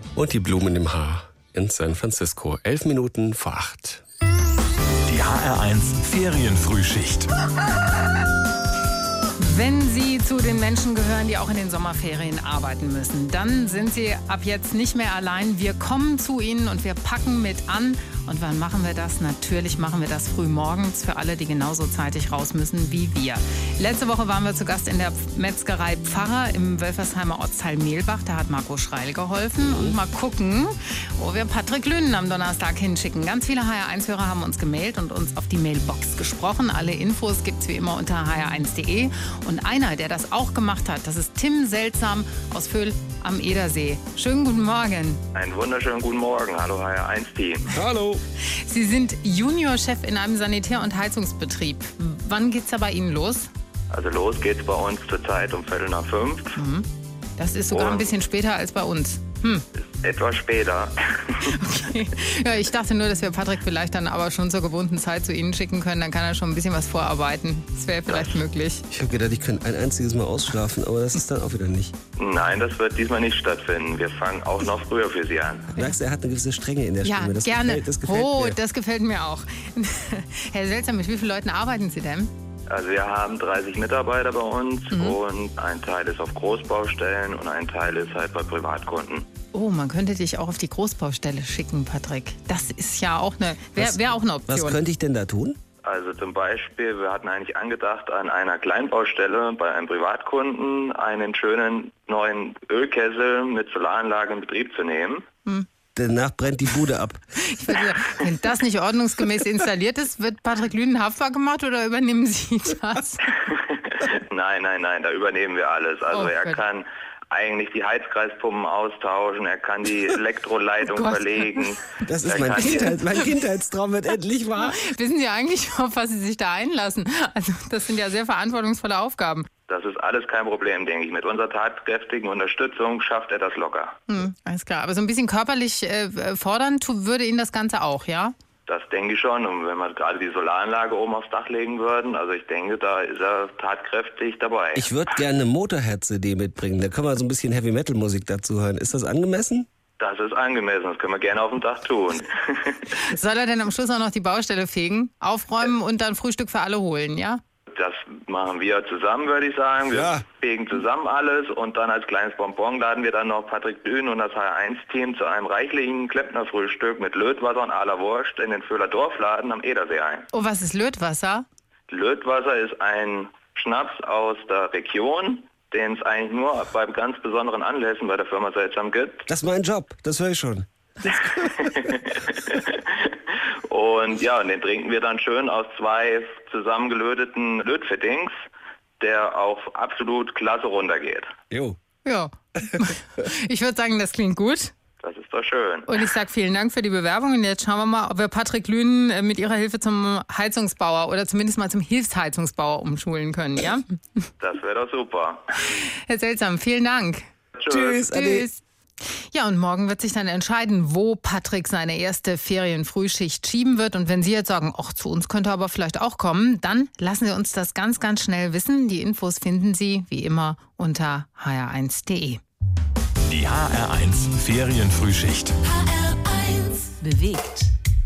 und die Blumen im Haar in San Francisco. 11 Minuten vor 8. Die HR1 Ferienfrühschicht. Wenn Sie zu den Menschen gehören, die auch in den Sommerferien arbeiten müssen, dann sind Sie ab jetzt nicht mehr allein. Wir kommen zu Ihnen und wir packen mit an. Und wann machen wir das? Natürlich machen wir das früh morgens für alle, die genauso zeitig raus müssen wie wir. Letzte Woche waren wir zu Gast in der Metzgerei Pfarrer im Wölfersheimer Ortsteil Mehlbach. Da hat Marco Schreil geholfen. Und mal gucken, wo wir Patrick Lünen am Donnerstag hinschicken. Ganz viele HR1-Hörer haben uns gemailt und uns auf die Mailbox gesprochen. Alle Infos gibt's wie immer unter hr1.de. Und einer, der das auch gemacht hat, das ist Tim Seltsam aus Vöhl am Edersee. Schönen guten Morgen. Einen wunderschönen guten Morgen. Hallo HR1-Team. Hallo. Sie sind Juniorchef in einem Sanitär- und Heizungsbetrieb. Wann geht's da bei Ihnen los? Also los geht's bei uns zurzeit um 4:45. Das ist sogar ein bisschen später als bei uns. Etwas später. Okay. Ja, ich dachte nur, dass wir Patrick vielleicht dann aber schon zur gewohnten Zeit zu Ihnen schicken können. Dann kann er schon ein bisschen was vorarbeiten. Das wäre vielleicht möglich. Ich habe gedacht, ich könnte ein einziges Mal ausschlafen, aber das ist dann auch wieder nicht. Nein, das wird diesmal nicht stattfinden. Wir fangen auch noch früher für Sie an. Du merkst, er hat eine gewisse Strenge in der Ja, Stimme. Das gerne. Das gefällt mir. Das gefällt mir auch. Herr Seltsam, mit wie vielen Leuten arbeiten Sie denn? Also wir haben 30 Mitarbeiter bei uns und ein Teil ist auf Großbaustellen und ein Teil ist halt bei Privatkunden. Oh, man könnte dich auch auf die Großbaustelle schicken, Patrick. Das ist ja auch wäre auch eine Option. Was könnte ich denn da tun? Also zum Beispiel, wir hatten eigentlich angedacht, an einer Kleinbaustelle bei einem Privatkunden einen schönen neuen Ölkessel mit Solaranlage in Betrieb zu nehmen. Danach brennt die Bude ab. Ich würde sagen, wenn das nicht ordnungsgemäß installiert ist, wird Patrick Lünen haftbar gemacht oder übernehmen Sie das? Nein, da übernehmen wir alles. Also er Gott. kann eigentlich die Heizkreispumpen austauschen, er kann die Elektroleitung verlegen. Das ist Er mein kann Kindheitstraum wird endlich wahr. Wissen Sie eigentlich, auf was Sie sich da einlassen? Also das sind ja sehr verantwortungsvolle Aufgaben. Das ist alles kein Problem, denke ich. Mit unserer tatkräftigen Unterstützung schafft er das locker. Alles klar, aber so ein bisschen körperlich fordern würde Ihnen das Ganze auch, ja? Das denke ich schon. Und wenn wir gerade die Solaranlage oben aufs Dach legen würden, also ich denke, da ist er tatkräftig dabei. Ich würde gerne eine Motorhead-CD mitbringen. Da können wir so ein bisschen Heavy-Metal-Musik dazu hören. Ist das angemessen? Das ist angemessen, das können wir gerne auf dem Dach tun. Soll er denn am Schluss auch noch die Baustelle fegen, aufräumen und dann Frühstück für alle holen, ja? Das machen wir zusammen, würde ich sagen. Wir fegen zusammen alles und dann als kleines Bonbon laden wir dann noch Patrick Lünen und das HR1-Team zu einem reichlichen Klempnerfrühstück mit Lötwasser und aller Wurst in den Föhler Dorfladen am Edersee ein. Oh, was ist Lötwasser? Lötwasser ist ein Schnaps aus der Region, den es eigentlich nur bei ganz besonderen Anlässen bei der Firma Seltsam gibt. Das ist mein Job, das höre ich schon. Und ja, den trinken wir dann schön aus 2 zusammengelöteten Lötfittings, der auch absolut klasse runtergeht. Jo. Ja. Ich würde sagen, das klingt gut. Das ist doch schön. Und ich sage vielen Dank für die Bewerbung. Und jetzt schauen wir mal, ob wir Patrick Lünen mit Ihrer Hilfe zum Heizungsbauer oder zumindest mal zum Hilfsheizungsbauer umschulen können, ja? Das wäre doch super. Herr Seltsam, vielen Dank. Tschüss. Ade. Tschüss. Ja, und morgen wird sich dann entscheiden, wo Patrick seine erste Ferienfrühschicht schieben wird. Und wenn Sie jetzt sagen, ach, zu uns könnte er aber vielleicht auch kommen, dann lassen Sie uns das ganz, ganz schnell wissen. Die Infos finden Sie, wie immer, unter hr1.de. Die HR1 Ferienfrühschicht. HR1 bewegt.